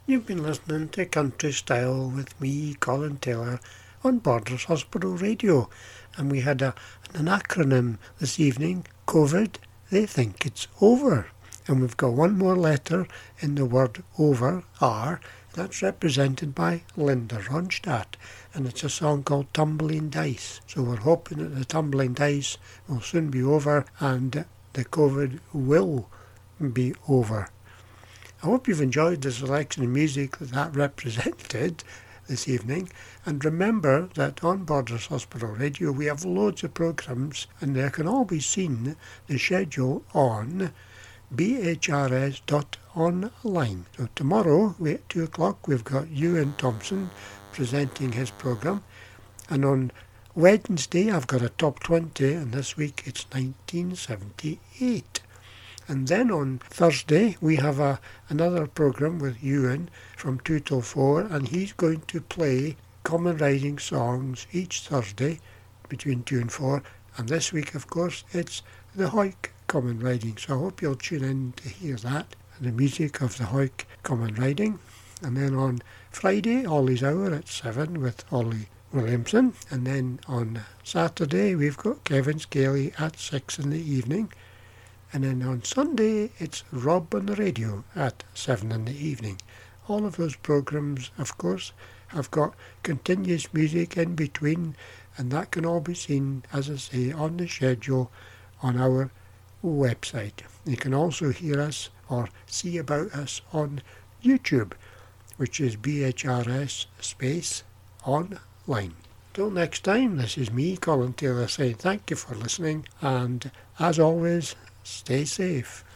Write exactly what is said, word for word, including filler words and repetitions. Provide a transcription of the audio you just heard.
You've been listening to Country Style with me, Colin Taylor, on Borders Hospital Radio, and we had a, an acronym this evening, COVID, they think it's over. And we've got one more letter in the word over, R, that's represented by Linda Ronstadt, and it's a song called Tumbling Dice. So we're hoping that the tumbling dice will soon be over and the COVID will be over. I hope you've enjoyed the selection of music that that represented this evening, and remember that on Borders Hospital Radio we have loads of programmes, and they can all be seen, the schedule, on b h r s dot online. So tomorrow at two o'clock we've got Ewan Thompson presenting his programme, and on Wednesday I've got a top twenty, and this week it's nineteen seventy-eight. And then on Thursday we have a another programme with Ewan from two till four, and he's going to play common riding songs each Thursday between two and four. And this week, of course, it's the Hawick Common Riding. So I hope you'll tune in to hear that, the music of the Hawick Common Riding. And then on Friday, Ollie's Hour at seven with Ollie Williamson. And then on Saturday, we've got Kevin Scaley at six in the evening. And then on Sunday, it's Rob on the Radio at seven in the evening. All of those programmes, of course, have got continuous music in between, and that can all be seen, as I say, on the schedule on our website. You can also hear us or see about us on YouTube, which is B H R S space online. Till next time, this is me, Colin Taylor, saying thank you for listening, and as always, stay safe.